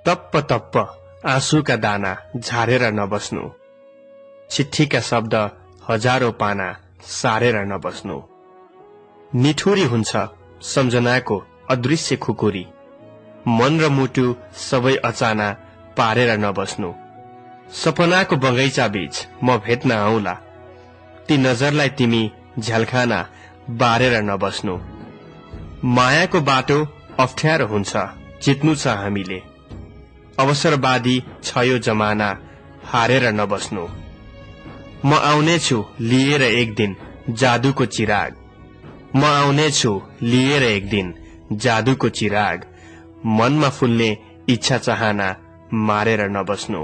तप्प तप्प आँसुका दाना झारेर नबस्नु, चिट्ठीका शब्द हजारौं पाना सारेर नबस्नु। निठुरी हुन्छ सम्झनाको अदृश्य खुकुरी, मन र मुटु सबै अचाना पारेर नबस्नु। सपनाको बगैँचा बीच म भेट्न आउला, ती नजरलाई तिमी झ्यालखाना बारेर नबस्नु। मायाको बाटो अप्ठ्यारो हुन्छ जित्नु छ हामीले, अवसरवादी छ यो जमाना हारेर नबस्नु। म आउनेछु लिएर एक दिन जादुको चिराग, म आउनेछु लिएर एक दिन जादुको चिराग, मनमा फुल्ने इच्छा चाहना मारेर नबस्नु।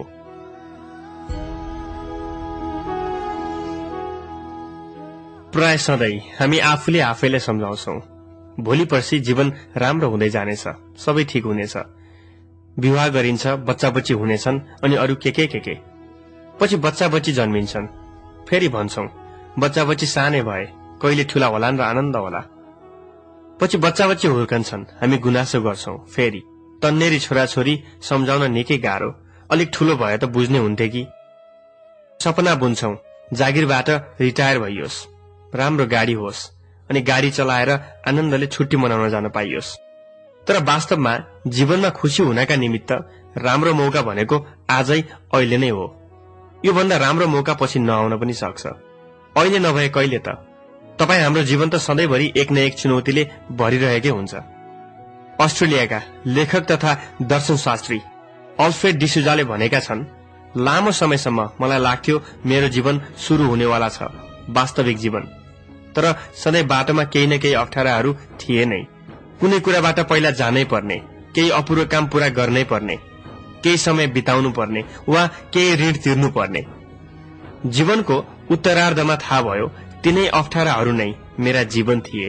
प्राय सधैँ हामी आफूले आफैलाई सम्झाउँछौ भोलि पर्सि जीवन राम्रो हुँदै जानेछ, सबै ठिक हुनेछ, विवाह गरिन्छ, बच्चा बच्ची हुनेछन् अनि अरू के पछि बच्चा बच्ची जन्मिन्छन्। फेरि भन्छौं बच्चा बच्ची सानै भए कहिले ठूला होलान् र आनन्द होला। पछि बच्चा बच्ची हुर्कन्छन्, हामी गुनासो गर्छौं। फेरि तन्नेरी छोराछोरी सम्झाउन निकै गाह्रो, अलिक ठूलो भए त बुझ्ने हुन्थे कि। सपना बुन्छौं जागिरबाट रिटायर भइयोस्, राम्रो गाडी होस् अनि गाडी चलाएर आनन्दले छुट्टी मनाउन जान पाइयोस्। तर वास्तवमा जीवनमा खुशी हुनका निमित्त राम्रो मौका भनेको आजै अहिले नै हो। यो भन्दा राम्रो मौका पछि नआउन पनि सक्छ। अहिले नभए कहिले त? तपाई हाम्रो जीवन त सधैँभरि एक न एक चुनौतीले भरिरहेकै हुन्छ। अस्ट्रेलियाका लेखक तथा दर्शनशास्त्री अल्फ्रेड डिसुजाले भनेका छन्, लामो समयसम्म मलाई लाग्थ्यो मेरो जीवन सुरु हुनेवाला छ, वास्तविक जीवन। तर सधैँ बाटोमा केही न केही अप्ठ्याराहरू थिए नै। कुनै कुराबाट पहिला जानै पर्ने, केही अपूर्ण काम पूरा गर्नै पर्ने, केही समय बिताउनु पर्ने वा केही ऋण तिर्नु पर्ने। जीवनको उत्तरार्धमा थाहा भयो तिनै अप्ठ्याराहरू नै मेरा जीवन थिए।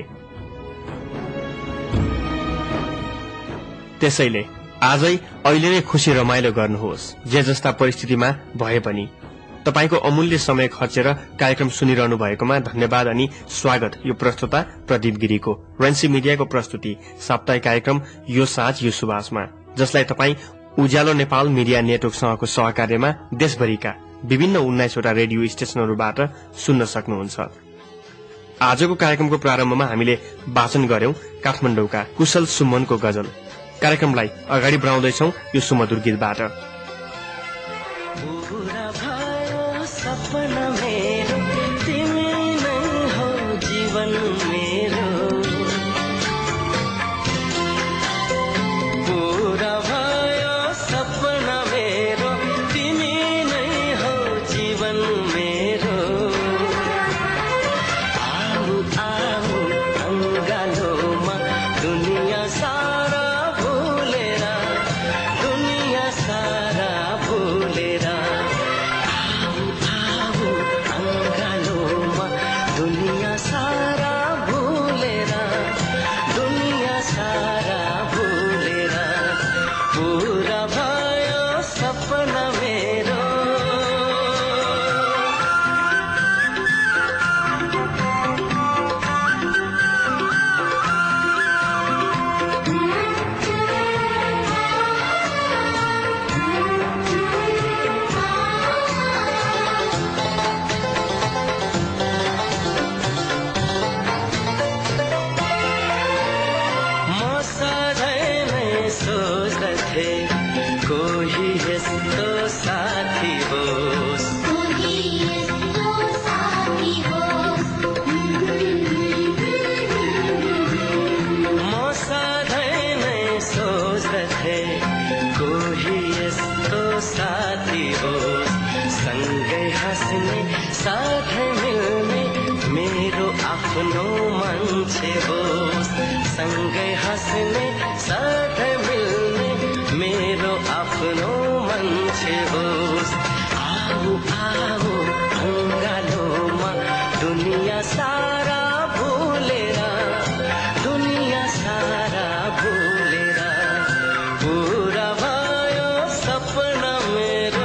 त्यसैले आजै अहिले नै खुशी रमाइलो गर्नुहोस्, जे जस्ता परिस्थितिमा भए पनि। तपाईको अमूल्य समय खर्चेर कार्यक्रम सुनिरहनु भएकोमा धन्यवाद अनि स्वागत। यो प्रस्तुता प्रदीप गिरीको रेन्सी मिडियाको प्रस्तुति साप्ताहिक कार्यक्रम यो साँझ यो सुबासमा, जसलाई तपाई उज्यालो नेपाल मिडिया नेटवर्कसँगको सहकार्यमा देशभरिका विभिन्न 19 वटा रेडियो स्टेशनहरूबाट सुन्न सक्नुहुन्छ। आजको कार्यक्रमको प्रारम्भमा हामीले वाचन गर्यौं काठमाडौँका कुशल सुमनको गजल। कार्यक्रमलाई अगाडि बढाउँदैछौ यो सुमधुर गीतबाट। सपना मेरो तिमी नै हो जीवन मेरो, पूरा भयो सपना मेरो तिमी नै हो जीवन मेरो। आऊ आऊ अङ्गालोमा दुनिया सारा भुलेर, दुनिया सारा भुलेर, दुनिया सारा भूलेर, दुनिया सारा भूलेर, पूरा भयो सपना मेरो। कोही यस्तो साथी होस्, कोही यस्तो साथी होस्, म सधैँ नै सोच्दथे कोही यस्तो साथी होस्, सँगै हाँस्ने साथै मिल्ने मेरो आफ्नो मान्छे होस्, सँगै हाँस्ने साथै मिल्ने मेरो आफ्नो मान्छे होस्। आऊ आऊ अङ्गालोमा दुनिया सारा भुलेर, दुनिया सारा भुलेर, पूरा भयो सपना मेरो।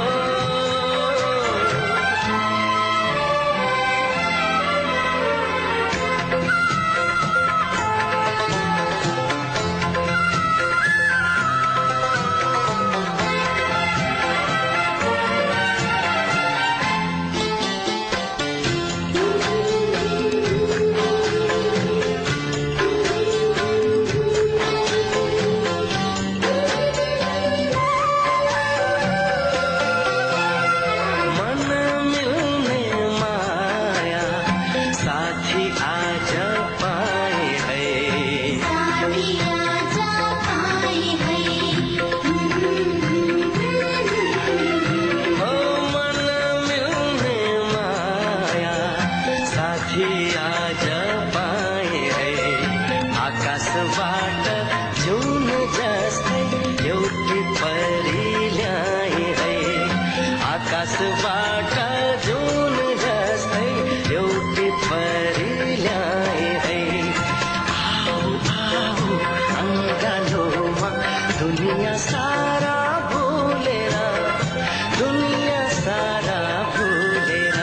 साथी आज पाए है आकाशबाट जुन जस्तै एउटी परी ल्याए है आकाशबाट जुन जस्तै एउटी परी ल्याए है आऊ आऊ अङ्गालोमा दुनिया सारा भुलेर दुनिया सारा भुलेर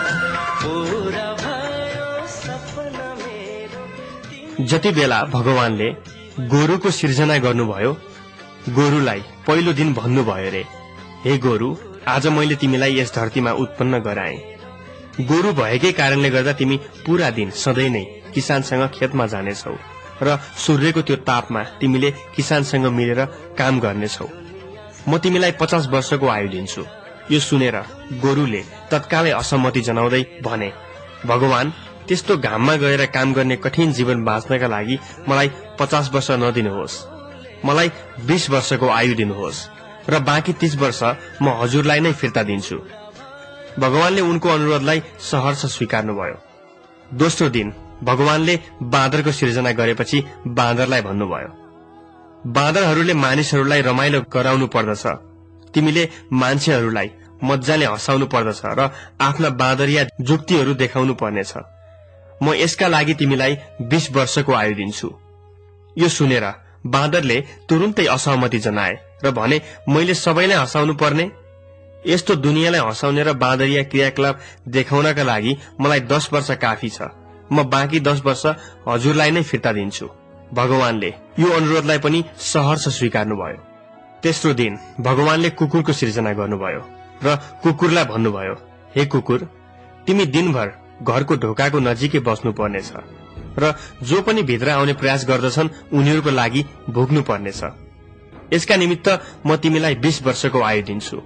पूरा भयो सपना मेरो। जति बेला भगवानले गोरुको सिर्जना गर्नुभयो गोरुलाई पहिलो दिन भन्नुभयो रे, हे गोरु, आज मैले तिमीलाई यस धरतीमा उत्पन्न गराएँ। गोरु भएकै कारणले गर्दा तिमी पूरा दिन सधैँ नै किसानसँग खेतमा जानेछौ र सूर्यको त्यो तापमा तिमीले किसानसँग मिलेर काम गर्नेछौ। म तिमीलाई 50 वर्षको आयु दिन्छु। यो सुनेर गोरुले तत्कालै असहमति जनाउँदै भने, भगवान, त्यस्तो घाममा गएर काम गर्ने कठिन जीवन बाँच्नका लागि मलाई 50 वर्ष नदिनुहोस्, मलाई 20 वर्षको आयु दिनुहोस् र बाँकी 30 वर्ष म हजुरलाई नै फिर्ता दिन्छु। भगवानले उनको अनुरोधलाई सहर्ष स्वीकार्नुभयो। दोस्रो दिन भगवानले बाँदरको सिर्जना गरेपछि बाँदरलाई भन्नुभयो, बाँदरहरूले मानिसहरूलाई रमाइलो गराउनु पर्दछ, तिमीले मान्छेहरूलाई मजाले हँसाउनु पर्दछ र आफ्ना बाँदरिया जुक्तिहरू देखाउनु पर्नेछ। म यसका लागि तिमीलाई 20 वर्षको आयु दिन्छु। यो सुनेर बाँदरले तुरुन्तै असहमति जनाए र भने, मैले सबैलाई हँसाउनु पर्ने? यस्तो दुनियाँलाई हँसाउने र बाँदरिया क्रियाकलाप देखाउनका लागि मलाई 10 वर्ष काफी छ। म बाँकी 10 वर्ष हजुरलाई नै फिर्ता दिन्छु। भगवानले यो अनुरोधलाई पनि सहर्ष स्वीकार्नुभयो। तेस्रो दिन भगवानले कुकुरको सिर्जना गर्नुभयो र कुकुरलाई भन्नुभयो, हे कुकुर, तिमी दिनभर घरको ढोकाको नजिकै बस्नु पर्नेछ र जो पनि भित्र आउने प्रयास गर्दछन् उनीहरूको लागि भोग्नु पर्नेछ। यसका निमित्त म तिमीलाई 20 वर्षको आयु दिन्छु।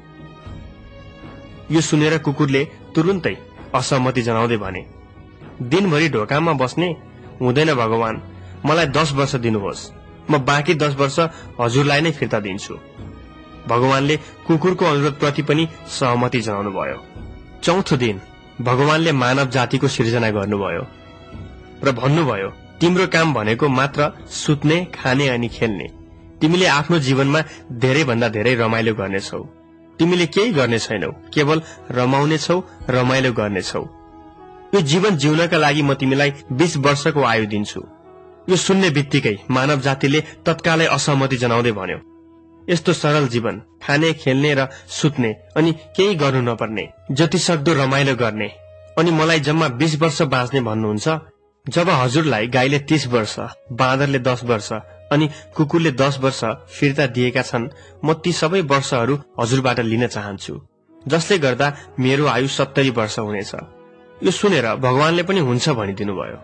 यो सुनेर कुकुरले तुरुन्तै असहमति जनाउँदै भने, दिनभरि ढोकामा बस्ने हुँदैन भगवान, मलाई 10 वर्ष दिनुहोस्, म बाँकी 10 वर्ष हजुरलाई नै फिर्ता दिन्छु। भगवानले कुकुरको अनुरोधप्रति पनि सहमति जनाउनु भयो। चौथो दिन भगवानले मानव जातिको सिर्जना गर्नुभयो र भन्नुभयो, तिम्रो काम भनेको मात्र सुत्ने, खाने अनि खेल्ने। तिमीले आफ्नो जीवनमा धेरै भन्दा धेरै रमाइलो गर्नेछौ। तिमीले केही गर्ने छैनौ, केवल रमाउनेछौ, रमाइलो गर्नेछौ। यो जीवन जिउनका लागि म तिमीलाई 20 वर्षको आयु दिन्छु। यो सुन्ने बित्तिकै मानव जातिले तत्कालै असहमति जनाउँदै भन्यो, यस्तो सरल जीवन, खाने, खेल्ने र सुत्ने अनि केही गर्नु नपर्ने, जति सक्दो रमाइलो गर्ने, अनि मलाई जम्मा 20 वर्ष बाँच्ने भन्नुहुन्छ? जब हजुरलाई गाईले 30 वर्ष, बाँदरले 10 वर्ष अनि कुकुरले 10 वर्ष फिर्ता दिएका छन्, म ती सबै वर्षहरू हजुरबाट लिन चाहन्छु, जसले गर्दा मेरो आयु 70 वर्ष हुनेछ। यो सुनेर भगवानले पनि हुन्छ भनिदिनु भयो।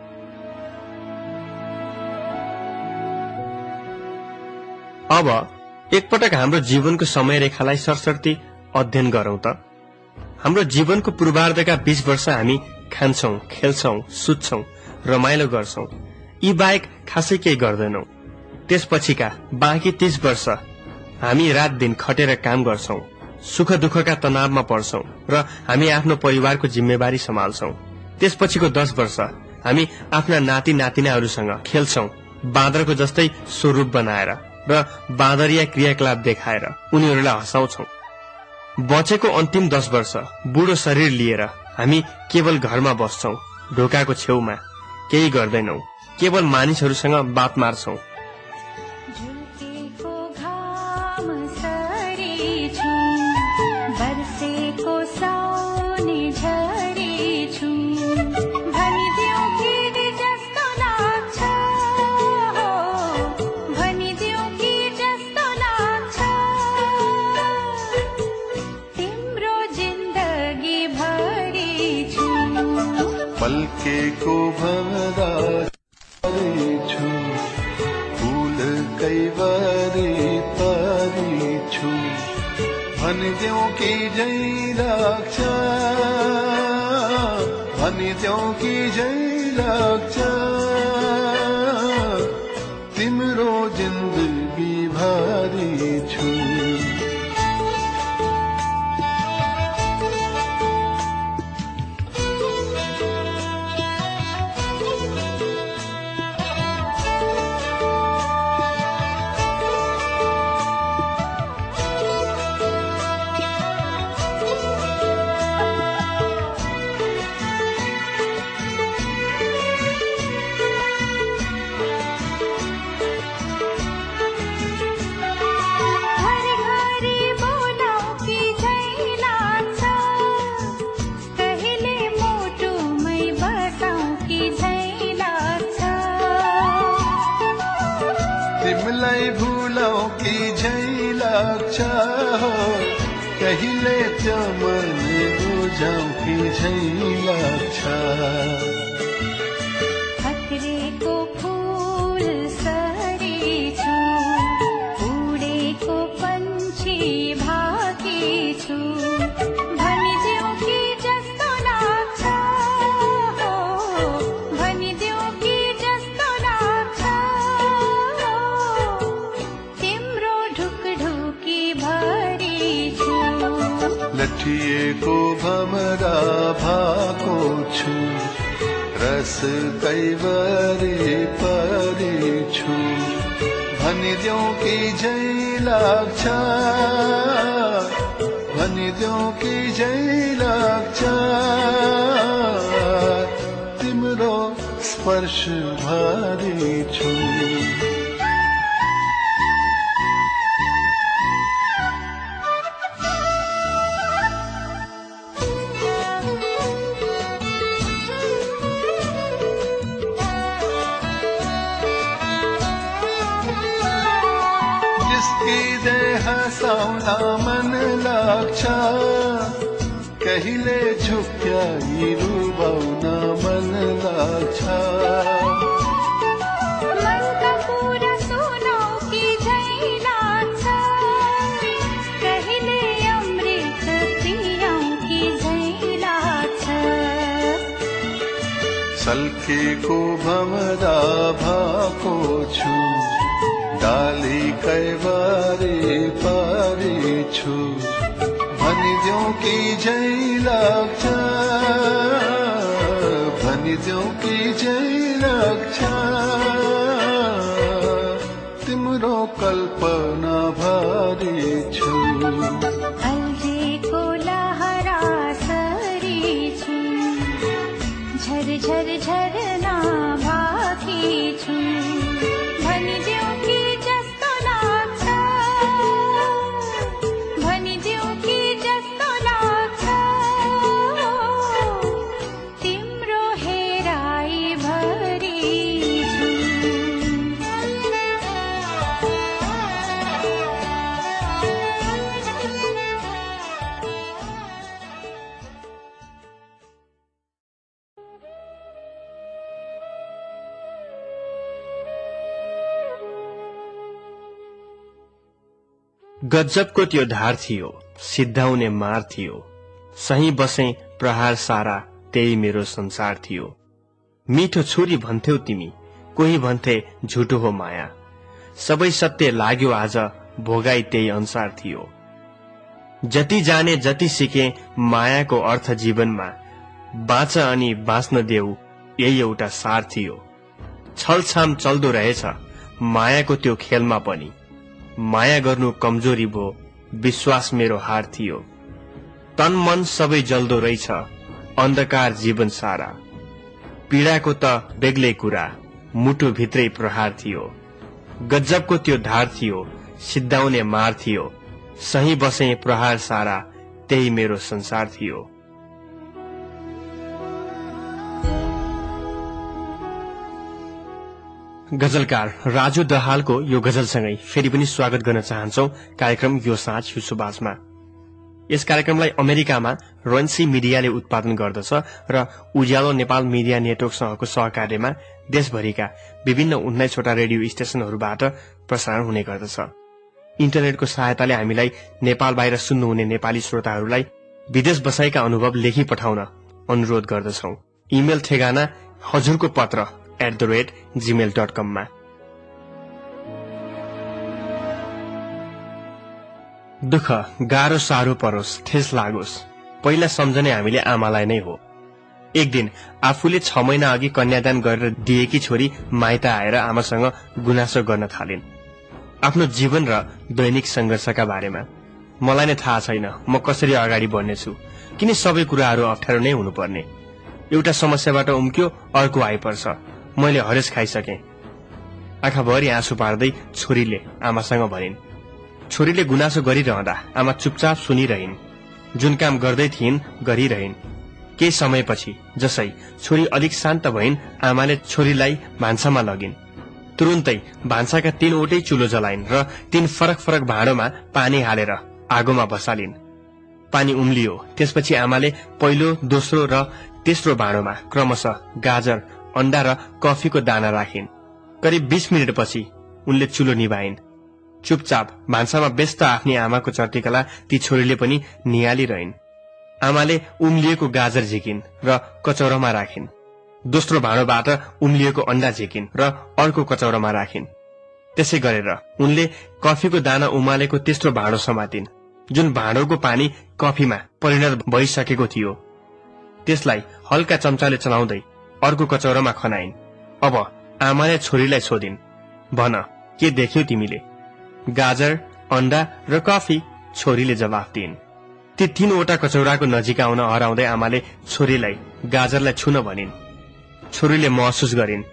अब एकपटक हाम्रो जीवनको समय रेखालाई सरसर्ती अध्ययन गरौं त। हाम्रो जीवनको पूर्वार्धका 20 वर्ष हामी खान्छौं, खेल्छौं, सुत्छौं, रमाइलो गर्छौं, यी बाहेक खासै केही गर्दैनौं। त्यसपछिका बाँकी 30 वर्ष हामी रात दिन खटेर काम गर्छौं, सुख दुःखका तनावमा पर्छौं र हामी आफ्नो परिवारको जिम्मेवारी सम्हाल्छौं। त्यसपछिको 10 वर्ष हामी आफ्ना नाति नातिनाहरूसँग खेल्छौं, बाँदरको जस्तै स्वरूप बनाएर र बाँदरिया क्रियाकलाप देखाएर उनीहरूलाई हँसाउँछौं। बचेको अन्तिम 10 वर्ष बुढो शरीर लिएर हामी केवल घरमा बस्छौं, ढोकाको छेउमा, केही गर्दैनौं, केवल मानिसहरूसँग बात मार्छौं। पल्केको भदा छु, फूल कैवारी तारी छु, भनिदेऊ कि जै लाग्छ, भनिदेऊ कि जै लाग्छ, तिम्रो जिन्दगी भारी छु। कहिले त्यो मन बुझाउ कि झै लाग्छ खतरेको फूल सरी छु उडेको पंछी भाकी छु भनिदेऊ कि जस्तो लाग्छ भनिदेऊ कि जस्तो लाग्छ तिम्रो ढुकढुकी भरी छु लठिएको भमरा भएको छु रस कैवरी परी छु भनिदेऊ कि झै लाग्छ भनिदेऊ कि झै लाग्छ तिम्रो स्पर्श भरी छु हँसाउँदा मन लाग्छ कहिले झुक्याई रुबाउन मन लाग्छ मनका कुरा सुनाऊ कि झै लाग्छ कहिले अमृत पियाऊ कि झै लाग्छ सल्केको भमरा भएको छु डाली कैवारी पारी छु भनिदेऊ कि झै लाग्छ भनिदेऊ कि झै लाग्छ तिम्रो कल्पना भरी छु अल्झेको लहरा सरी छु झरझर झरना भाकी छु भनिदेऊ कि जस्तो लाग्छ भनिदेऊ कि जस्तो लाग्छ तिम्रो हेराई भरी छु गजबको त्यो धार थियो सिद्धाउने मार थियो सही बसे प्रहार सारा त्यही मेरो संसार थियो मिठो छोरी भन्थ्यौ तिमी कोही भन्थे झुटो हो माया सबै सत्य लाग्यो आज भोगाई त्यही अनुसार थियो जति जाने जति सिके मायाको अर्थ जीवनमा बाँच अनि बाँच्न देऊ यही एउटा सार थियो छलछाम चल्दो रहेछ मायाको त्यो खेलमा पनि माया गर्नु कमजोरी भो विश्वास मेरो हार थियो तन मन सबै जल्दो रहेछ अन्धकार जीवन सारा पीडाको त बेग्लै कुरा मुटु भित्रै प्रहार थियो गजबको त्यो धार थियो सिद्धाउने मार थियो सही बसे प्रहार सारा त्यही मेरो संसार थियो गजलकार राजु दहालको यो गजलसँगै फेरि पनि स्वागत गर्न चाहन्छौ कार्यक्रम यो साँझ यो सुबासमा यस कार्यक्रमलाई अमेरिकामा रन्सी मिडियाले उत्पादन गर्दछ र उज्यालो नेपाल मिडिया नेटवर्कसँगको सहकार्यमा देशभरिका विभिन्न 19 वटा रेडियो स्टेशनहरूबाट प्रसारण हुने गर्दछ इन्टरनेटको सहायताले हामीलाई नेपाल बाहिर सुन्नुहुने नेपाली श्रोताहरूलाई विदेश बसाइका अनुभव लेखी पठाउन अनुरोध गर्दछौ इमेल ठेगाना हजुरको पत्र @gmail.com मा दुःख गाह्रो साह्रो परोस् ठेस लागोस् पहिला सम्झने हामीले आमालाई नै हो एक दिन आफूले 6 महिना अघि कन्यादान गरेर दिएकी छोरी माइत आएर आमासँग गुनासो गर्न थालिन् आफ्नो जीवन र दैनिक संघर्षका बारेमा मलाई नै थाहा छैन म कसरी अगाडि बढ्नेछु किन सबै कुराहरू अप्ठ्यारो नै हुनुपर्ने एउटा समस्याबाट उम्क्यो अर्को आइपर्छ मैले हरेस खाइसके आँखाभरि आँसु पार्दै छोरीले आमासँग भनिन् छोरीले गुनासो गरिरहँदा आमा चुपचाप सुनिरहिन् जुन काम गर्दै थिइन् गरिरहिन् केही समयपछि जसै छोरी अलिक शान्त भइन् आमाले छोरीलाई भान्सामा लगिन् तुरुन्तै भान्साका 3 वटै चुलो जलाइन् र 3 फरक फरक भाँडोमा पानी हालेर आगोमा बसालिन् पानी उम्लियो। त्यसपछि आमाले पहिलो, दोस्रो र तेस्रो भाँडोमा क्रमशः गाजर, अण्डा र कफीको दाना राखिन्। करिब 20 मिनटपछि उनले चुलो निभाइन्। चुपचाप भान्सामा व्यस्त आफ्नी आमाको चर्तीकला ती छोरीले पनि निहालिरहिन्। आमाले उम्लिएको गाजर झिकिन् र कचौरामा राखिन्। दोस्रो भाँडोबाट उम्लिएको अण्डा झिकिन् र अर्को कचौरामा राखिन्। त्यसै गरेर उनले कफीको दाना उमालेको तेस्रो भाँडो समातिन्, जुन भाँडोको पानी कफीमा परिणत भइसकेको थियो। त्यसलाई हल्का चम्चाले चलाउँदै अर्को कचौरामा खनाइन्। अब आमाले छोरीलाई सोधिन्, भन के देख्यौ तिमीले? गाजर, अण्डा र कफी, छोरीले जवाफ दिइन्। ती 3वटा कचौराको नजिक आउन हराउँदै आमाले छोरीलाई गाजरलाई छुन भनिन्। छोरीले महसुस गरिन्।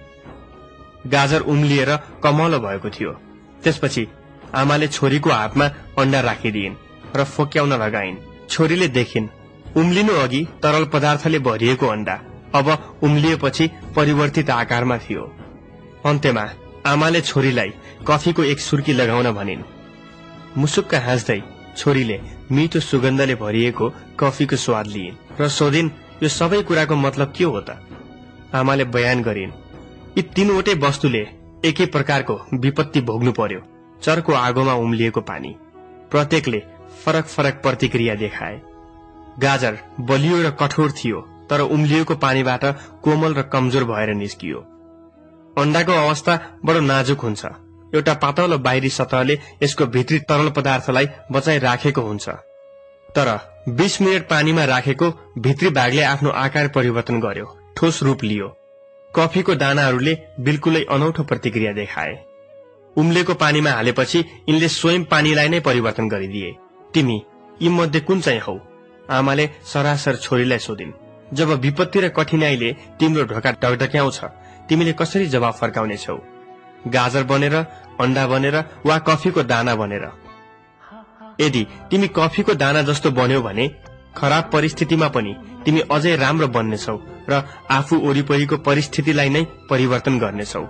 गाजर उम्लिएर कमलो भएको थियो। त्यसपछि आमाले छोरीको हातमा अण्डा राखिदिइन् र फोक्याउन लगाइन्। छोरीले देखिन् उम्लिनु अघि तरल पदार्थले भरिएको अण्डा अब उम्लिएपछि परिवर्तित आकारमा थियो। अन्त्यमा आमाले छोरीलाई कफीको एक सुर्की लगाउन भनिन्। मुसुक्क हाँस्दै छोरीले मिठो सुगन्धले भरिएको कफीको स्वाद लिइन् र सोधिन्, यो सबै कुराको मतलब के हो त? आमाले बयान गरिन्, यी 3वटै वस्तुले एकै प्रकारको विपत्ति भोग्नु पर्यो। चर्को आगोमा उम्लिएको पानी, प्रत्येकले फरक फरक प्रतिक्रिया देखाए। गाजर बलियो र कठोर थियो, तर उम्लिएको पानीबाट कोमल र कमजोर भएर निस्कियो। अण्डाको अवस्था बडो नाजुक हुन्छ। एउटा पातलो बाहिरी सतहले यसको भित्री तरल पदार्थलाई बचाइ राखेको हुन्छ, तर 20 मिनट पानीमा राखेको भित्री भागले आफ्नो आकार परिवर्तन गर्यो, ठोस रूप लियो। कफीको दानाहरूले बिल्कुलै अनौठो प्रतिक्रिया देखाए। उम्लेको पानीमा हालेपछि यिनले स्वयं पानीलाई नै परिवर्तन गरिदिए। तिमी यी मध्ये कुन चाहिँ हौ? आमाले सरासर छोरीलाई सोधिन्। जब विपत्ति र कठिनाईले तिम्रो ढोका ढकढक्याउँछ, तिमीले कसरी जवाब फर्काउनेछौ? गाजर बनेर, अण्डा बनेर वा कफीको दाना बनेर? यदि तिमी कफीको दाना जस्तो बन्यौ भने खराब परिस्थितिमा पनि तिमी अझै राम्रो बन्नेछौ र आफू वरिपरिको परिस्थितिलाई नै परिवर्तन गर्नेछौ।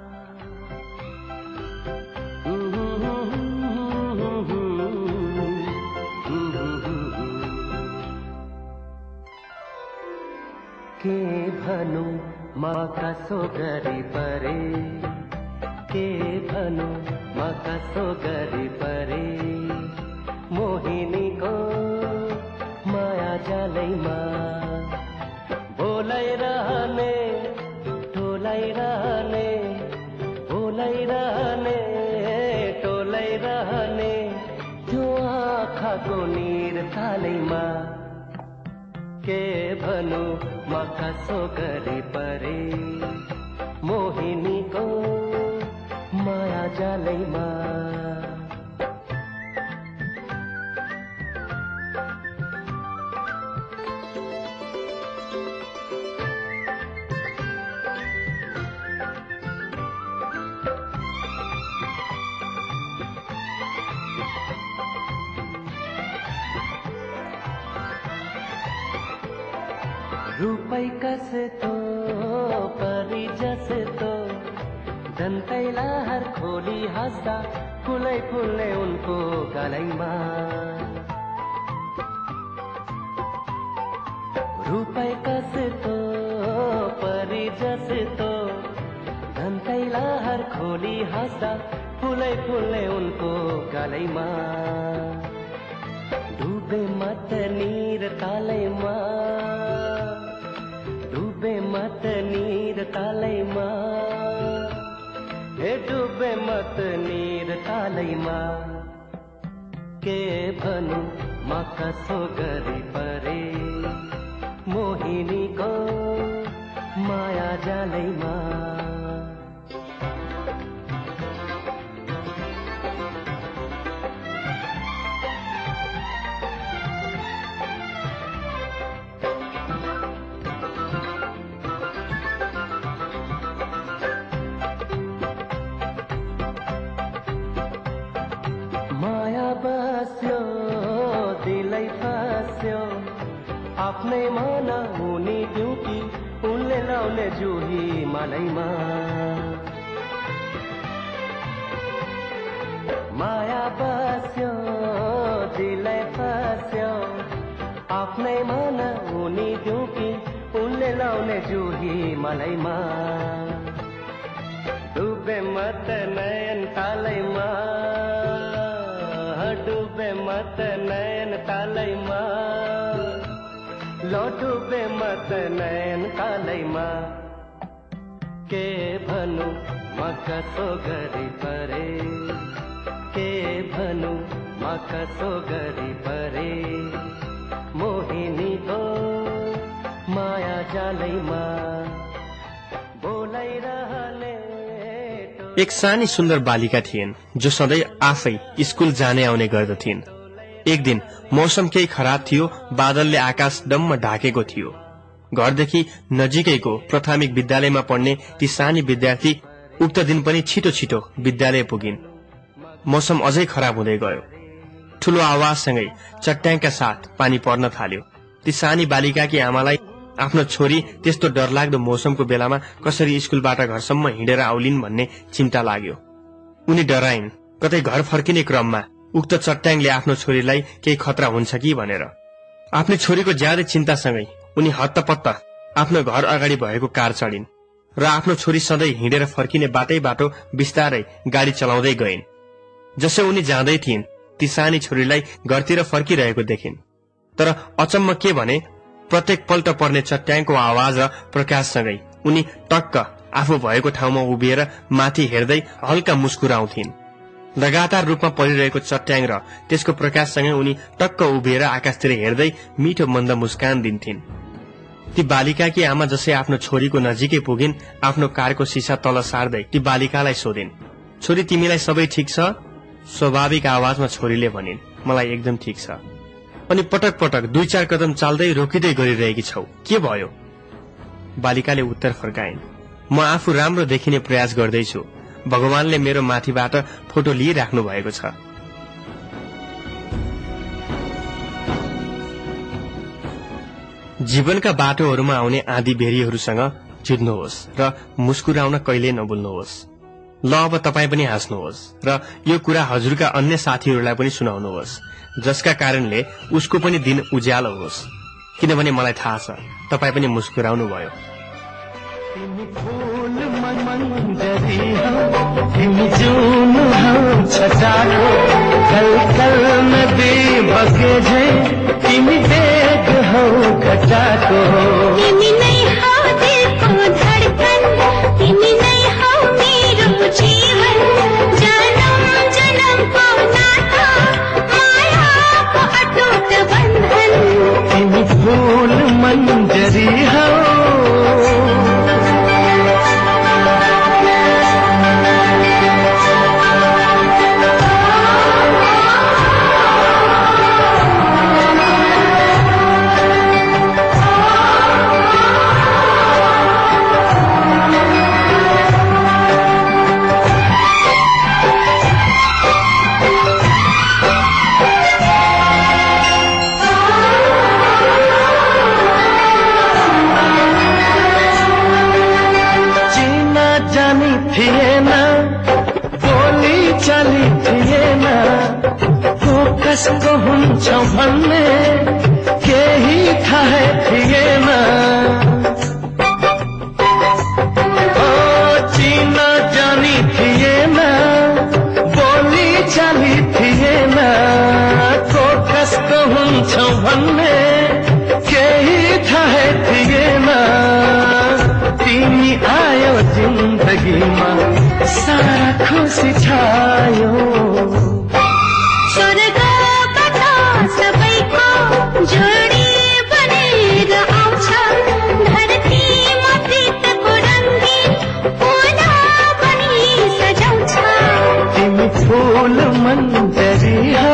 के भनु म कसो गरी परे, के भनु म कसो गरी परे, मोहिनीको माया जालैमा बोलाइरहने, टोलाइरहने, बोलाइरहने, टोलाइरहने, त्यो आँखाको निर तालैमा। के भनु म कसो गरी परे, मोहिनीको माया जालैमा। रूपै कस्तो परी जस्तो, दन्तैला हर खोली हाँस्दा फुलै फुल्ने उनको गलैमा। रूपै कस्तो परी जस्तो, दन्तैला हर खोली हाँस्दा फुलै फुल्ने उनको गलैमा। डुबे मत निर तालैमा, डुबे मत निर तालैमा, हे डुबे मत निर तालैमा। के भनु म कसो गरी परे, मोहिनीको माया जालैमा। बस्यो दिलै फस्यो, आफ्नै मन हुने ड्युटी उनले लाउने जुही मनैमा। माया बस्यो दिलै फस्यो, आफ्नै मन उनी दिउँ कि उनले लाउने जुही मलैमा डुबे मत नयन तालैमा डुबे मत नयन तालैमा लो डुबे मत नयन तालैमा के भनु म कसो गरी परे के भनु म कसो गरी परे मोहिनी हो माया जालैमा बोलाइरहने एक सानी सुन्दर बालिका थिइन् जो सधैँ आफै स्कुल जाने आउने गर्दथिन्। एक दिन मौसम केही खराब थियो, बादलले आकाश डम्म ढाकेको थियो। घरदेखि नजिकैको प्राथमिक विद्यालयमा पढ्ने ती सानी विद्यार्थी उक्त दिन पनि छिटो छिटो विद्यालय पुगिन्। मौसम अझै खराब हुँदै गयो। ठूलो आवाजसँगै चट्याङका साथ पानी पर्न थाल्यो। ती सानी बालिकाकी आमालाई आफ्नो छोरी त्यस्तो डरलाग्दो मौसमको बेलामा कसरी स्कुलबाट घरसम्म हिँडेर आउलिन् भन्ने चिन्ता लाग्यो। उनी डराइन् कतै घर फर्किने क्रममा उक्त चट्याङले आफ्नो छोरीलाई केही खतरा हुन्छ कि भनेर। आफ्नो छोरीको ज्यादै चिन्तासँगै उनी हत्तपत्त आफ्नो घर अगाडि भएको कार चढिन् र आफ्नो छोरी सधैँ हिँडेर फर्किने बाटै बाटो बिस्तारै गाडी चलाउँदै गइन्। जसो उनी जाँदै थिइन् ती सानी छोरीलाई घरतिर फर्किरहेको देखिन्। तर अचम्म के भने प्रत्येक पल्ट पर्ने चट्याङको आवाज र प्रकाशसँगै उनी टक्क आफू भएको ठाउँमा उभिएर माथि हेर्दै हल्का मुस्कुराउँथिन्। लगातार रूपमा परिरहेको चट्याङ र त्यसको प्रकाशसँगै उनी टक्क उभिएर आकाशतिर हेर्दै मिठो मन्द मुस्कान दिन्थिन्। ती बालिकाकी आमा जसै आफ्नो छोरीको नजिकै पुगिन्, आफ्नो कारको सिसा तल सार्दै ती बालिकालाई सोधिन्, छोरी तिमीलाई सबै ठिक छ? स्वाभाविक आवाजमा छोरीले भनिन्, मलाई एकदम ठिक छ। अनि पटक पटक 2-4 कदम चाल्दै रोकिँदै गरिरहेकी छौ, के भयो? बालिकाले उत्तर फर्काइन्, म आफू राम्रो देखिने प्रयास गर्दैछु। भगवानले मेरो माथिबाट फोटो लिइराख्नु भएको छ। जीवनका बाटोहरूमा आउने आँधी बेरीहरूसँग जुझ्नुहोस् र मुस्कुराउन कहिल्यै नभुल्नुहोस्। ल अब तपाईँ पनि हाँस्नुहोस् र यो कुरा हजुरका अन्य साथीहरूलाई पनि सुनाउनुहोस्, जसका कारणले उसको पनि दिन उज्यालो होस्। किनभने मलाई थाहा छ तपाईँ पनि मुस्कुराउनु भयो। तिमी फूल मन्जरी हौ, तिमी जुन हौ छटाको, कल कल नदी बगे झै, तिमी बेग हौ घटाको। तिमी नै हौ दिलको धडकन, तिमी नै हौ मेरो जीवन, जन्म जन्मको नाता, मायाको अटुट बन्धन। तिमी फूल मन्जरी हौ, कसको हुन्छ भन्ने केही थाहै थिएन। ओ चिन जानी थिएन, बोली चाली थिएन, को कसको हुन्छ भन्ने केही थाहै थिएन। तिमी आयो जिन्दगीमा, सारा खुसी छायो। जोडी बनेर आउँछ धरतीमा प्रीतको रङ्गीन फुला पनि सजाउँछ। तिमी फूल मन्जरी हौ,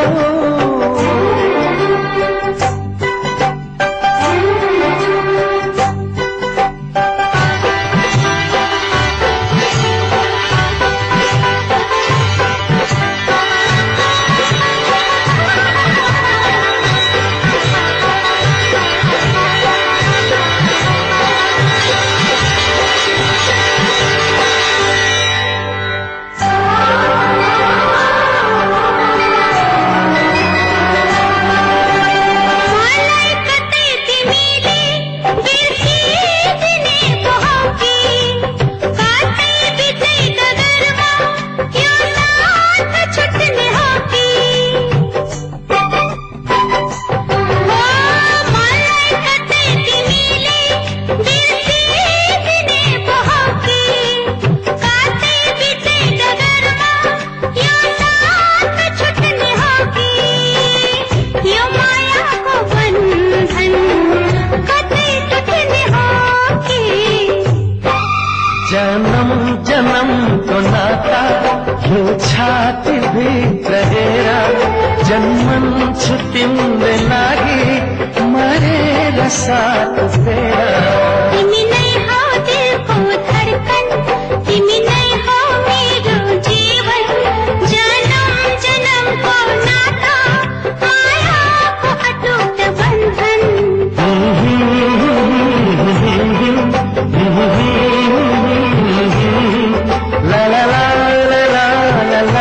जन्म जन्मको नाता यो छाती भित्र हेरा जन्मन्छु तिम्रो लागि मरेर साथ फेरा तिमी नै हौ दिलको धडकन तिमी नै हौ मेरो जीवन जन्म जन्मको नाता मायाको अटुट बन्धन ला ला ला ला ला ला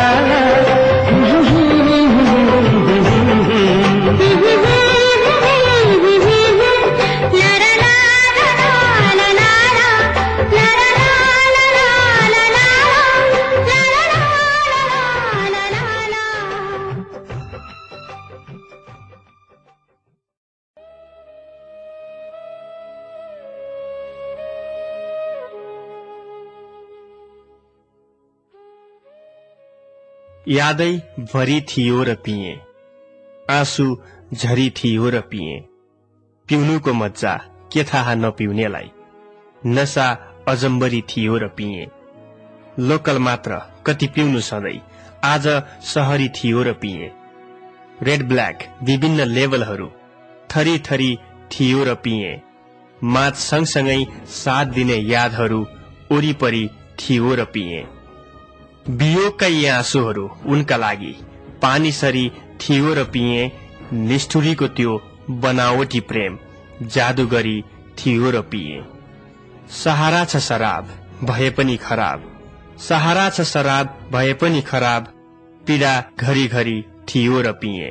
यादै भरी थियो र पिए आँसु झरी थियो र पिए पिउनुको मज्जा के थाहा नपिउनेलाई नशा अजम्बरी थियो र पिए लोकल मात्र कति पिउनु सधैँ आज सहरी थियो र पिए रेड ब्ल्याक विभिन्न लेभलहरू थरी थरी थियो र पिए मात सँगसँगै साथ दिने यादहरू वरिपरि थियो र पिए वियोगका यी आँसुहरू उनका लागि पानी सरी थियो र पिए निष्ठुरीको त्यो बनावटी प्रेम जादुगरी थियो र पिए सहारा छ शराब भए पनि खराब सहारा छ शराब भए पनि खराब पीडा घरिघरि थियो र पिए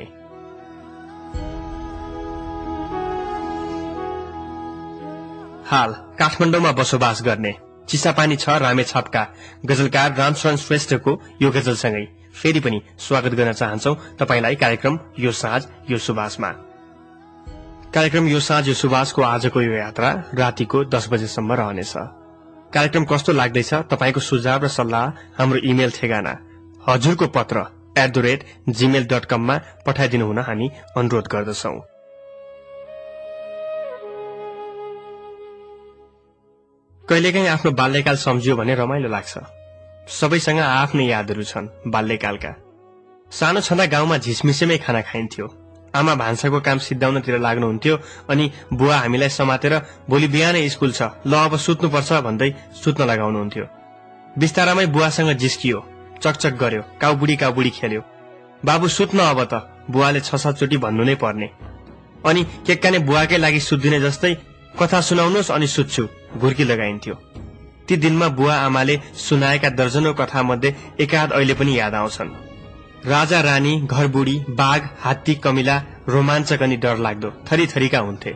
हाल काठमाडौँमा बसोबास गर्ने चिसापानी छ रामेछापका गजलकार रामशरण श्रेष्ठको यो गजलसँगै फेरि पनि स्वागत गर्न चाहन्छौ तपाईलाई कार्यक्रम यो साँझ यो सुबासमा। कार्यक्रम यो साँझ यो सुबासको आजको यो यात्रा रातिको 10 बजेसम्म रहनेछ। कार्यक्रम कस्तो लाग्दैछ तपाईको सुझाव र सल्लाह हाम्रो इमेल ठेगाना हजुरको पत्र @gmail.com मा पठाइदिनु हुन हामी अनुरोध गर्दछौं। कहिलेकाहीँ आफ्नो बाल्यकाल सम्झियो भने रमाइलो लाग्छ। सबैसँग आफ्नै यादहरू छन् बाल्यकालका। सानो छँदा गाउँमा झिसमिसेमै खाना खाइन्थ्यो। आमा भान्साको काम सिद्धाउनतिर लाग्नुहुन्थ्यो अनि बुवा हामीलाई समातेर भोलि बिहानै स्कुल छ ल अब सुत्नुपर्छ भन्दै सुत्न लगाउनुहुन्थ्यो। बिस्तारामै बुवासँग जिस्कियो, चकचक गर्यो, काउबुडी खेल्यो। बाबु सुत्न अब त बुवाले 6-7 चोटि भन्नु नै पर्ने। अनि केक्काने बुवाकै लागि सुत्दिने जस्तै कथा सुनाउनुहोस् अनि सुत्छु घुर्की लगाइन्थ्यो। ती दिनमा बुवा आमाले सुनाएका दर्जनौं कथा मध्ये एकाध अहिले पनि याद आउँछन्। राजा रानी, घरबुढी, बाघ, हात्ती, कमिला, रोमाञ्चक अनि डरलाग्दो थरीथरीका हुन्थे।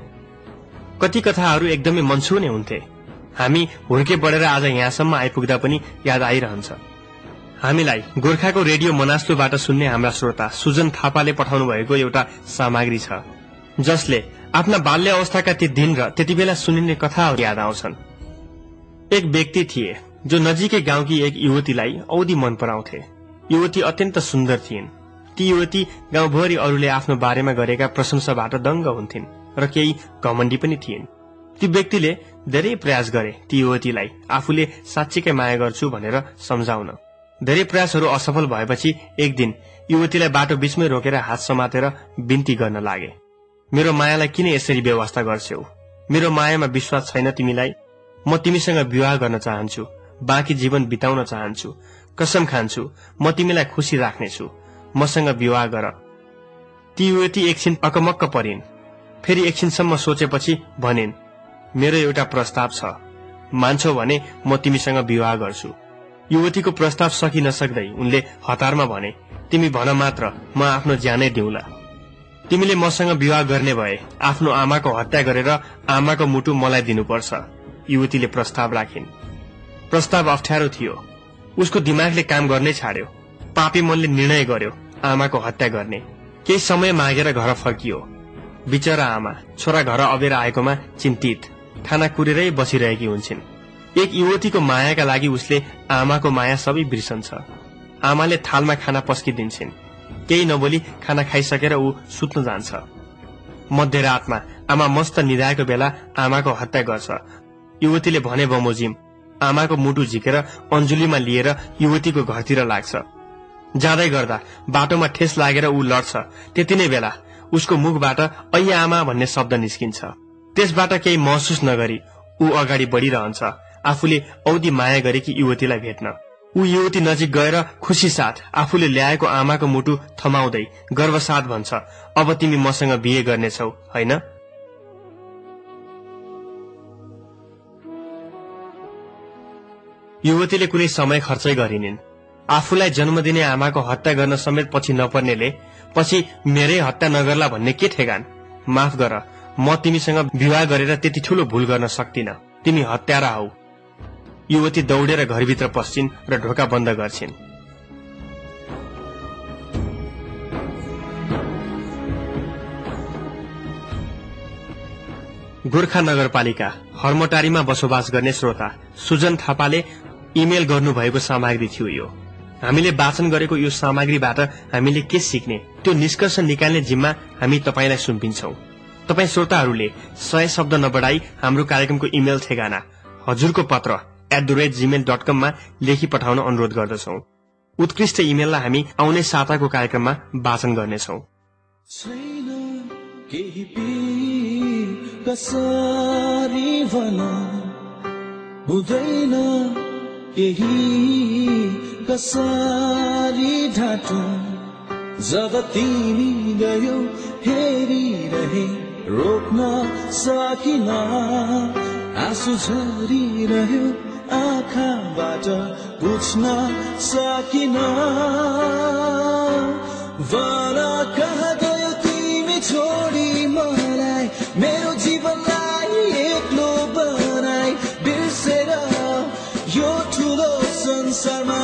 कति कथाहरू एकदमै मनछुने हुन्थे। हामी हुर्के बढेर आज यहाँसम्म आइपुग्दा पनि याद आइरहन्छ। हामीलाई गोर्खाको रेडियो मनास्लुबाट सुन्ने हाम्रा श्रोता सुजन थापाले पठाउनु भएको एउटा सामग्री छ जसले आफ्ना बाल्य अवस्थाका ती दिन र त्यति बेला सुनिने कथाहरू याद आउँछन्। एक व्यक्ति थिए जो नजिकै गाउँकी एक युवतीलाई औधी मन पराउँथे। युवती अत्यन्त सुन्दर थिइन्। ती युवती गाउँभरि अरूले आफ्नो बारेमा गरेका प्रशंसाबाट दङ्ग हुन्थिन् र केही घमण्डी पनि थिइन्। ती व्यक्तिले धेरै प्रयास गरे ती युवतीलाई आफूले साँच्चीकै माया गर्छु भनेर सम्झाउन। धेरै प्रयासहरू असफल भएपछि एक दिन युवतीलाई बाटो बीचमै रोकेर हात समातेर बिन्ती गर्न लागे। मेरो मायालाई किन यसरी व्यवस्था गर्छौ? मेरो मायामा विश्वास छैन तिमीलाई? म तिमीसँग विवाह गर्न चाहन्छु, बाँकी जीवन बिताउन चाहन्छु, कसम खान्छु म तिमीलाई खुशी राख्नेछु, मसँग विवाह गर। ती युवती एकछिन अकमक्क परिन्। फेरि एकछिनसम्म सोचेपछि भनिन्, मेरो एउटा प्रस्ताव छ, मान्छौ भने म तिमीसँग विवाह गर्छु। युवतीको प्रस्ताव सकि नसक्दै उनले हतारमा भने, तिमी भन मात्र, म आफ्नो ज्यानै दिउँला। तिमीले मसँग विवाह गर्ने भए आफ्नो आमाको हत्या गरेर आमाको मुटु मलाई दिनुपर्छ। युवतीले प्रस्ताव राखिन्। प्रस्ताव अप्ठ्यारो थियो। उसको दिमागले काम गर्नै छाड्यो। पापी मनले निर्णय गर्यो आमाको हत्या गर्ने। केही समय मागेर घर फर्कियो। बिचरा आमा छोरा घर अबेर आएकोमा चिन्तित, खाना कुरेरै बसिरहेकी हुन्छन्। एक युवतीको मायाका लागि उसले आमाको माया सबै बिर्सन्छ। आमाले थालमा खाना पस्किदिन्छन्। केही नबोली खाना खाइसकेर ऊ सुत्न जान्छ। मध्यरातमा आमा मस्त निदाएको बेला आमाको हत्या गर्छ। युवतीले भने, बमोजिम आमाको मुटु झिकेर अन्जुलीमा लिएर युवतीको घरतिर लाग्छ। जाँदै गर्दा बाटोमा ठेस लागेर ऊ लड्छ। त्यति नै बेला उसको मुखबाट ऐया आमा भन्ने शब्द निस्किन्छ। त्यसबाट केही महसुस नगरी ऊ अगाडि बढिरहन्छ, आफूले औधी माया गरेकी युवतीलाई भेट्न। ऊ युवती नजिक गएर खुशी साथ आफूले ल्याएको आमाको मुटु थमाउँदै गर्वसाथ भन्छ, अब तिमी मसँग बिहे गर्नेछौ हैन? युवतीले कुनै समय खर्चै गरिनिन्। आफूलाई जन्म दिने आमाको हत्या गर्न समेत पछि नपर्नेले पछि मेरै हत्या नगर्ला भन्ने के ठेगान? माफ गर, म तिमीसँग विवाह गरेर त्यति ठूलो भूल गर्न सक्दिन। तिमी हत्यारा हौ। युवती दौडेर घरभित्र पस्छिन् र ढोका बन्द गर्छिन्। गोर्खा नगरपालिका हर्मटारीमा बसोबास गर्ने श्रोता सुजन थापाले इमेल गर्नुभएको सामग्री थियो यो। हामीले वाचन गरेको यो सामग्रीबाट हामीले के सिक्ने त्यो निष्कर्ष निकाल्ने जिम्मा हामी तपाईलाई सुम्पिन्छौं। तपाई श्रोताहरूले 100 शब्द नबढाई हाम्रो कार्यक्रमको इमेल ठेगाना हजुरको पत्र @gmail.com मा लेखी पठाउन अनुरोध गर्दछौं। उत्कृष्ट इमेललाई हामी आउने साताको कार्यक्रममा वाचन गर्नेछौं। कसरी ढाँटो जब तिमी गयो हेरिरहे रोक्न सकिन आँसु झरिरह्यो आँखाबाट बुझ्न सकिन वन कहाँ गयो तिमी छोडी मलाई मेरो जीवनलाई एक्लो बनाई बिर्सेर यो ठुलो संसारमा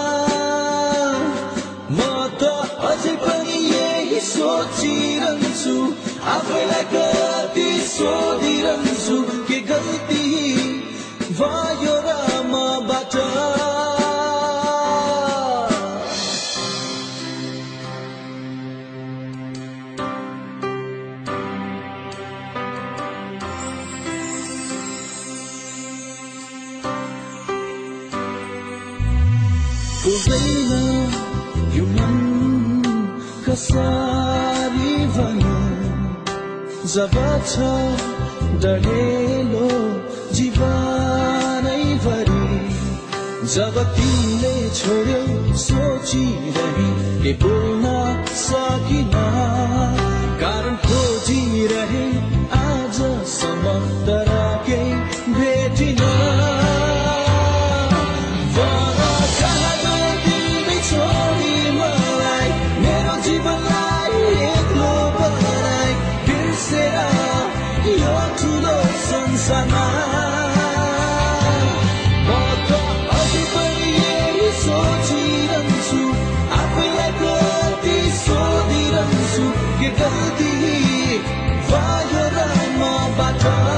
म त अझै पनि यही सोचिरहन्छु आफैलाई कति सोधिरहन्छु के गल्ती भयो र मबाट यो मन कसरी भयो जब छ डढेलो जीवनैभरि जब तिमीले छोड्यौ सोचिरहे के बोल्न सकिन कारण खोजिरहे आजसम्म तर केही भेटिन संसारमा म त अझै पनि यही सोचिरहन्छु आफैलाई कति सोधिरहन्छु के गल्ती भयो र मबाट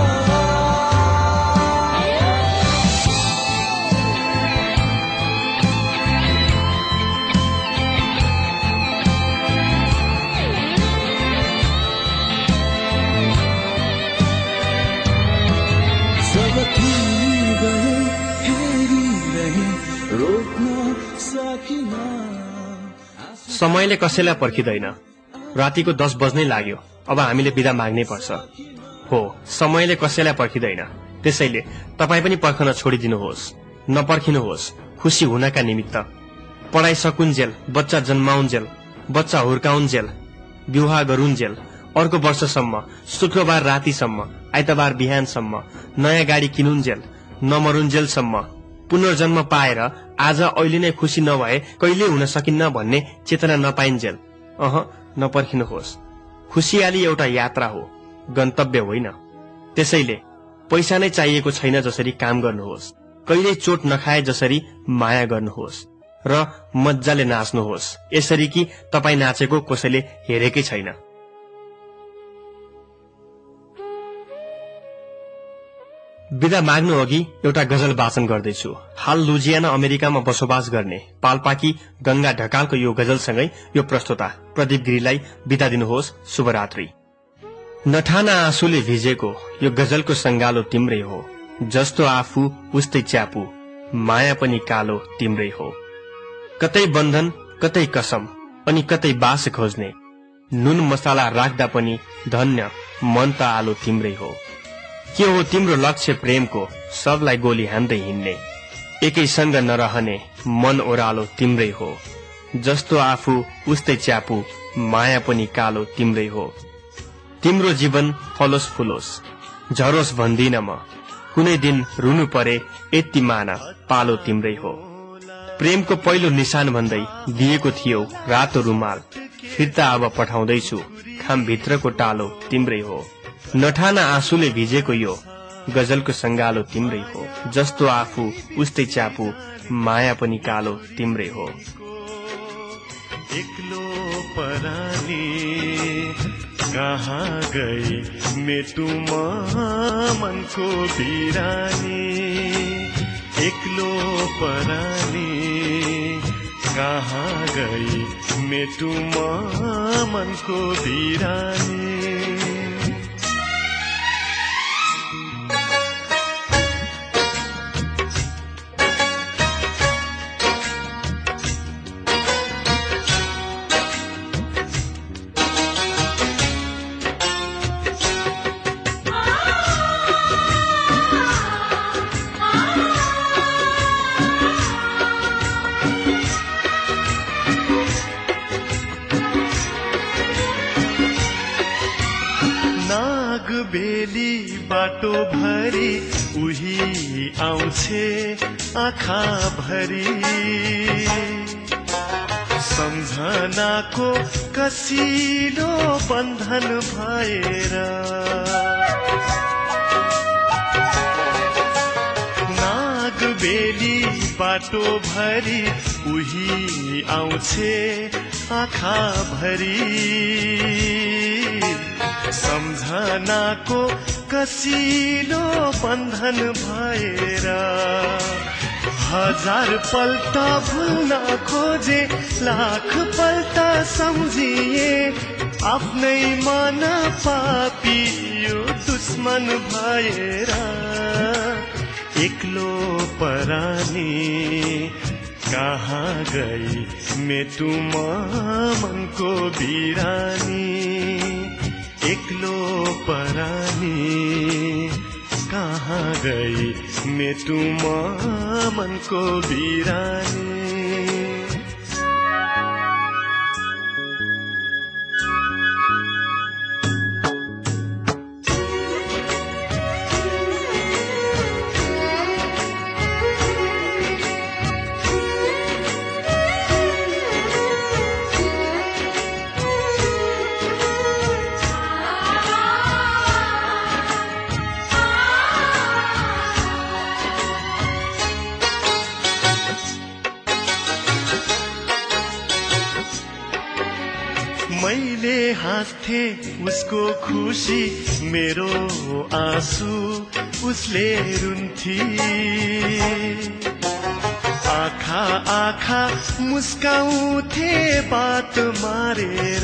समयले कसैलाई पर्खिदैन। रातिको 10 बज्नै लाग्यो। अब हामीले बिदा माग्नै पर्छ। हो, समयले कसैलाई पर्खिदैन। त्यसैले तपाई पनि पर्खन छोडिदिनुहोस्। नपर्खिनुहोस्। खुशी हुनका निमित्त पढाइ सकुन्जेल, बच्चा जन्माउन्जेल, बच्चा हुर्काउन्जेल, विवाह गरुन्जेल, अर्को वर्षसम्म, शुक्रबार रातिसम्म, आइतबार बिहानसम्म, नयाँ गाडी किनुन्जेल, नमरुन्जेलसम्म, पुनर्जन्म पाएर आज अहिले नै खुशी नभए कहिले हुन सकिन्न भन्ने चेतना नपाइन्जेल नपर्खिनुहोस्। खुशियाली एउटा यात्रा हो, गन्तव्य होइन। त्यसैले पैसा नै चाहिएको छैन जसरी काम गर्नुहोस्, कहिल्यै चोट नखाए जसरी माया गर्नुहोस् र मज्जाले नाच्नुहोस् यसरी कि तपाई नाचेको कसैले हेरेकै छैन। विदा माग्नु अघि एउटा गजल वाचन गर्दैछु। हाल लुजियाना अमेरिकामा बसोबास गर्ने पाल्पाकी गंगा ढकालको यो गजलसँगै यो प्रस्तोता प्रदीप गिरीलाई बिदा दिनुहोस्। शुभरात्रि। नठाना आँसुले भिजेको यो गजलको संगालो तिम्रै हो। जस्तो आफू उस्तै च्यापु माया पनि कालो तिम्रै हो। कतै बन्धन कतै कसम अनि कतै बास खोज्ने, नुन मसाला राख्दा पनि धन्य मन त आलो तिम्रै हो। के हो तिम्रो लक्ष्य प्रेमको, सबलाई गोली हान्दै हिँड्ने, एकैसँग नरहने मन ओह्रालो तिम्रै हो। जस्तो आफू उस्तै च्यापु माया पनि कालो तिम्रै हो। तिम्रो जीवन फलोस फुलोस झरोस भन्दिन म, कुनै दिन रुनु परे यति माना पालो तिम्रै हो। प्रेमको पहिलो निशान भन्दै दिएको थियो रातो रुमाल, फिर्ता अब पठाउँदैछु खामभित्रको टालो तिम्रै हो। नठाना आँसुले भिजेको यो गजलको सङ्गालो तिम्रै हो। जस्तो आफू उस्तै च्यापु माया पनि कालो तिम्रै हो। एक्लो परानी कहाँ गई मेटुमा मनको बिरानी, एक्लो परानी कहाँ गई मेटुमा मनको बिरानी। बेली बाटो भरी उही आउँछे आँखा भरी, सम्झनाको कसिलो बन्धन भएर नाग बेली बाटो भरी उही आउँछे आँखा भरी, सम्झनाको कसिलो बन्धन भएर हजार पल्ट भुल्न खोजे लाख पल्ट सम्झिए, आफ्नै मन पापियो दुश्मन भएर। एक्लो परानी कहाँ गई मेटुमा मनको बिरानी, एक्लो परानी कहाँ गई मेटुमा मनको बिरानी। मैले हाँस्थे उसको खुसी मेरो आँसु उसले रुन्थी, आँखा आँखा मुस्काउँथे बात मारेर।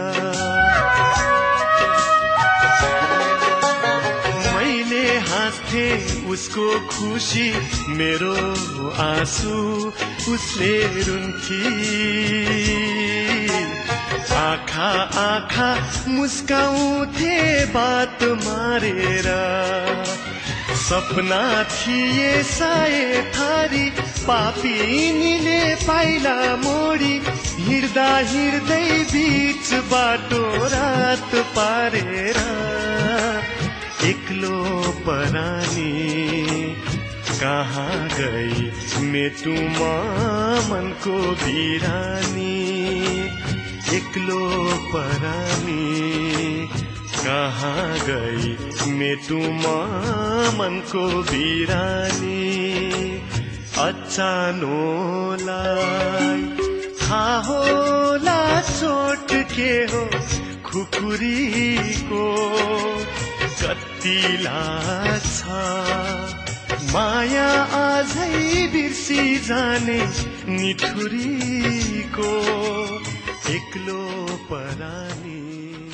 मैले हाँस्थे उसको खुसी मेरो आँसु उसले रुन्थी, आँखा आँखा मुस्काउँथे बात मारेर। सपना थिए साए थारी पापिनीले पाइला मोडी, हिँड्दा हिँड्दै बीच बाटो रात पारेर। एक्लो परानी कहाँ गई मेटुमा मनको बिरानी, एक्लो परानी कहाँ गई मेटुमा मनको बिरानी। अचानोलाई थाहा होला चोट के हो खुकुरीको, कति लाग्छ माया आजै बिर्सी जाने निठुरीको। एक्लो परानी